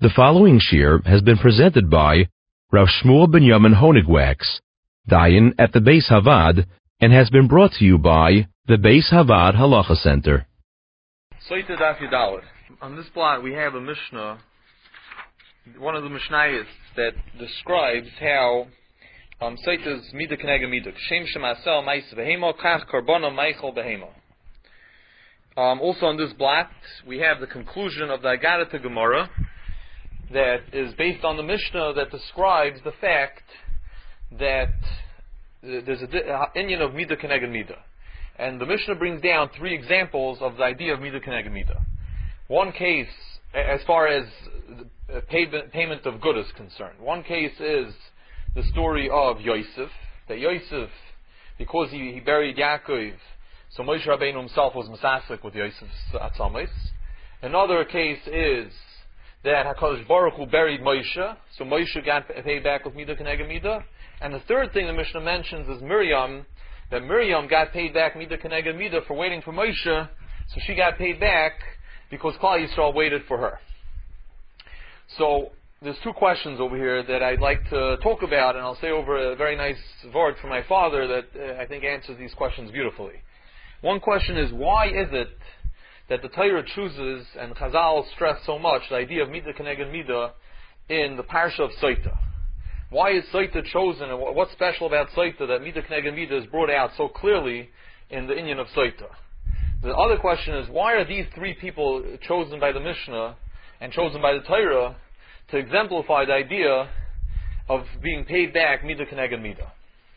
The following shir has been presented by Rav Shmuel Binyamin Honigwax, Dayan at the Beis Havad, and has been brought to you by the Beis Havad Halacha Center. Soita Daf Yudalid. On this blot we have a Mishnah, one of the Mishnayos that describes how Soita's Mida Kenega Mida. Shem Shemasel Mais Behemo Kach Karbono Meichel Behemo. Also on this blot we have the conclusion of the Agarata Gemara that is based on the Mishnah that describes the fact that there's an inyan of Mida Keneged Mida. And the Mishnah brings down three examples of the idea of Mida Keneged Mida. One case, as far as payment of good is concerned, one case is the story of Yosef, that Yosef, because he buried Yaakov, so Moshe Rabbeinu himself was Masasik with Yosef's Atzamis. Another case is that HaKadosh Baruch Hu buried Moshe, so Moshe got paid back with Mida Keneged Mida. And the third thing the Mishnah mentions is Miriam, that Miriam got paid back Mida Keneged Mida for waiting for Moshe, so she got paid back because Klal Yisrael waited for her. So there's two questions over here that I'd like to talk about, and I'll say over a very nice word from my father that I think answers these questions beautifully. One question is, why is it that the Torah chooses, and Chazal stress so much, the idea of Mida Keneged Mida in the Parsha of Soita? Why is Soita chosen, and what's special about Soita that Mida Keneged Mida is brought out so clearly in the inyan of Soita? The other question is, why are these three people chosen by the Mishnah and chosen by the Torah to exemplify the idea of being paid back Mida Keneged Mida?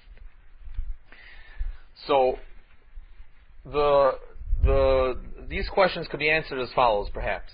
So, these questions could be answered as follows, perhaps.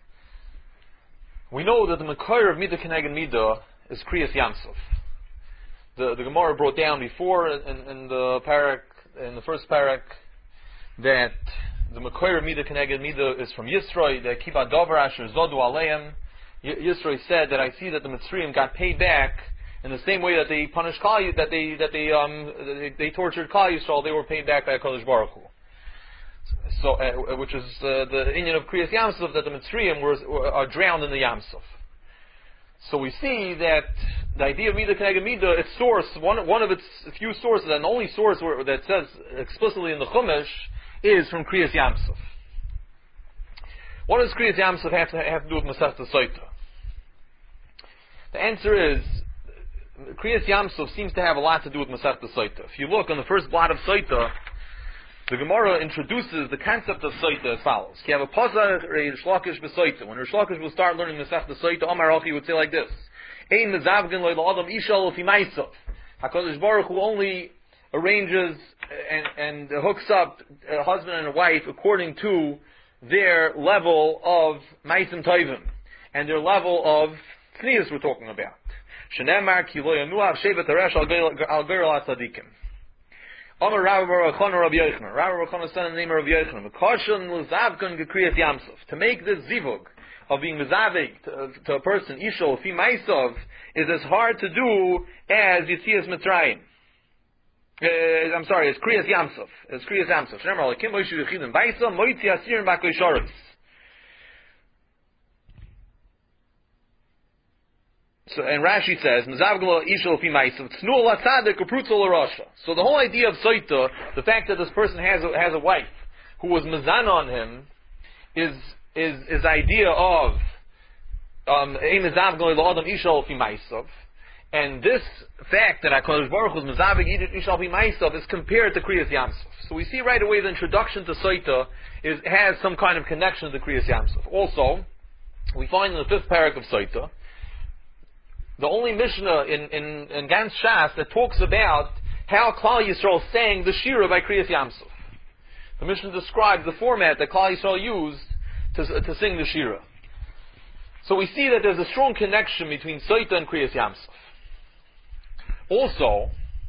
We know that the Makor of Mida Keneged Mida is Kriyas Yamsuf. The Gemara brought down before in the parak, in the first parak, that the Makor of Mida Keneged Mida is from Yisroi, that Kiba Dover Asher Zodu Aleim. Yisroi said that I see that the Mitzrayim got paid back in the same way that they punished Klal, that they tortured Klal Yisrael. They were paid back by HaKadosh Baruch Hu. So, which is the inyan of Kriyas Yamsuf, that the Mitzrayim are drowned in the Yamsuf. So we see that the idea of Mida Keneged Mida, its source, one of its few sources, and the only source that says explicitly in the Chumash, is from Kriyas Yamsuf. What does Kriyas Yamsuf have to do with Masechta Soita? The answer is, Kriyas Yamsuf seems to have a lot to do with Masechta Soita. If you look on the first blot of Soita, the Gemara introduces the concept of Soita as follows. You have a Pasach Rish Lakish b'Soita. When Rish Lakish will start learning Masechta Soita, Omar Achi would say like this: Ein mezavgin lo adam ishal ufi ma'asav. HaKadosh Baruch Hu only arranges and hooks up a husband and a wife according to their level of ma'asim tovim and their level of tznius we're talking about. Shenemar ki lo yanuav shevet haresh al gerel atzadikim. Amar Rabbi Baruch Chana Rabbi Yochanan. Rabbi Baruch Chana said in the name of Rabbi Yochanan, V'kashan l'zavkan gekriyas Yamsuf. To make this zivug of being mezavik to a person, Ishol, Fi Maisav, is as hard to do as Yitzias Mitzrayim. I'm sorry, as Kriyas Yamsuf. As Kriyas Yamsuf. Shemar Lakim Moshe Yechidim Vaisa, Moitzi Asirin Bakoisharis. So, and Rashi says, so the whole idea of Soita, the fact that this person has a wife who was Mazan on him, is idea of and this fact that HaKadosh Baruch Hu is Mezavig Ishal Pi Maisav is compared to Kriyas Yamsuf. So we see right away the introduction to Soita has some kind of connection to Kriyas Yamsuf. Also, we find in the fifth parak of Soita, the only Mishnah in Gans Shas that talks about how Klal Yisrael sang the Shira by Kriyas Yamsuf. The Mishnah describes the format that Klal Yisrael used to sing the Shira. So we see that there's a strong connection between Soita and Kriyas Yamsuf. Also,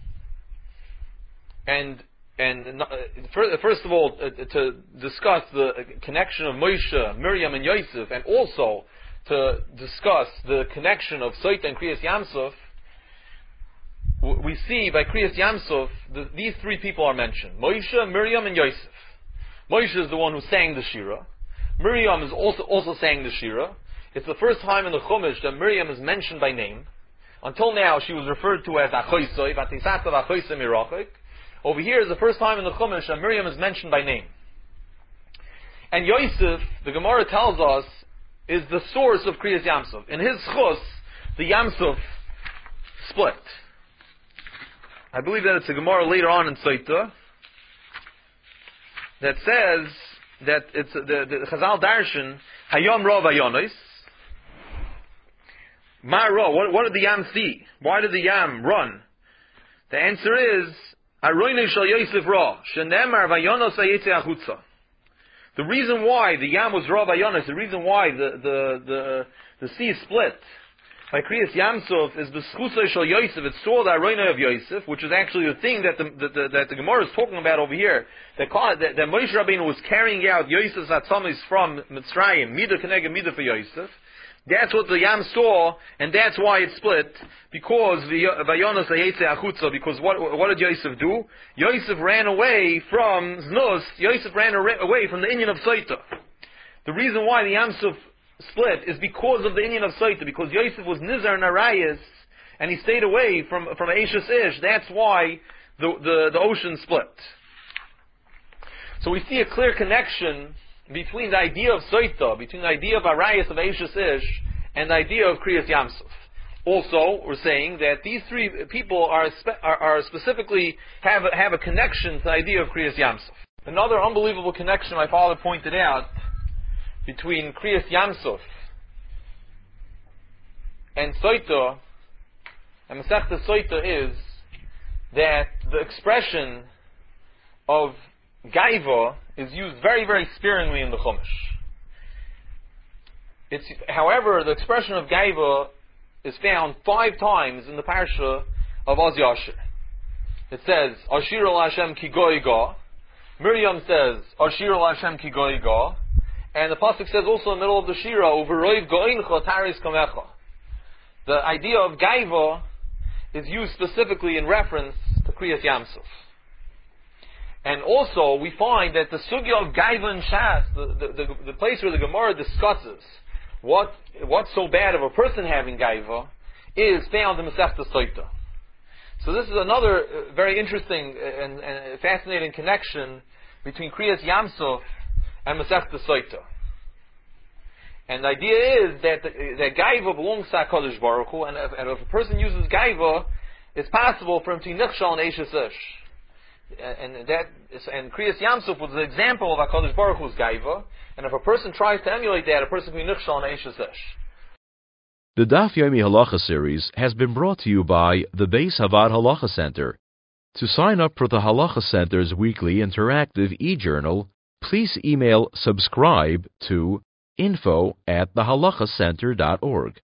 first of all, to discuss the connection of Moshe, Miriam, and Yosef, and also to discuss the connection of Soita and Kriyas Yamsuf, we see by Kriyas Yamsuf, these three people are mentioned. Moshe, Miriam, and Yosef. Moshe is the one who sang the Shira. Miriam is also sang the Shira. It's the first time in the Chumash that Miriam is mentioned by name. Until now, she was referred to as Achoisoi, Vatisatav Achoisoi Mirachik. Over here is the first time in the Chumash that Miriam is mentioned by name. And Yosef, the Gemara tells us, is the source of Kriyas Yamsuf. In his chus, the Yamsuf split. I believe that it's a Gemara later on in Saita that says that it's the Chazal Darshan Hayom Ra Vayonos. Ma Ra, what did the Yam see? Why did the Yam run? The answer is Aroinu Shal Yosef Ra Shenemar Vayonos Vayetze Achutza. The reason why the Yam was Ra Vayonos, the reason why the sea split by Kriyas Yamsuf is B'schusay Shal Yosef. It saw the Aroinu of Yosef, which is actually the thing that the Gemara is talking about over here. That Moshe Rabbeinu was carrying out Yosef's atzamis from Mitzrayim, Midah Keneged Midah for Yosef. That's what the Yam saw, and that's why it split, because Vayonos Hayetze Achutza, because what did Yosef do? Yosef ran away from Znus, Yosef ran away from the Inyan of Saita. The reason why the Yamsuf split is because of the Inyan of Saita, because Yosef was Nizar Narayas, and he stayed away from Eishes Ish. That's why the ocean split. So we see a clear connection between the idea of Soita, between the idea of Arayas of Eishes Ish, and the idea of Kriyas Yamsuf. Also, we're saying that these three people are specifically have a connection to the idea of Kriyas Yamsuf. Another unbelievable connection my father pointed out between Kriyas Yamsuf and Soita, and Masechta Soita, is that the expression of Gaiva is used very, very sparingly in the Chumash. However, the expression of Gaiva is found 5 times in the parsha of Oz Yashir. It says, Ashir al Hashem ki goiga. Miriam says, Ashir al Hashem ki goiga. And the pasuk says also in the middle of the Shira, Uveroiv goincha taris kamecha. The idea of Gaiva is used specifically in reference to Kriyas Yamsuf. And also, we find that the sugya of Gaiva and Shas, the place where the Gemara discusses what's so bad of a person having Gaiva, is found in Masechta Soita. So this is another very interesting and fascinating connection between Kriyas Yamsuf and Masechta Soita. And the idea is that Gaiva belongs to HaKadosh Baruch Hu, and if a person uses Gaiva, it's possible for him to nichshal and Eishes Ish. And Kriyas Yamsuf was an example of HaKadosh Baruch Hu's Gaiva, and if a person tries to emulate that, a person can be nichshal and Eishes Ish. The Daf Yomi Halacha series has been brought to you by the Beis Havad Halacha Center. To sign up for the Halacha Center's weekly interactive e-journal, please email subscribe to info@thehalachacenter.org.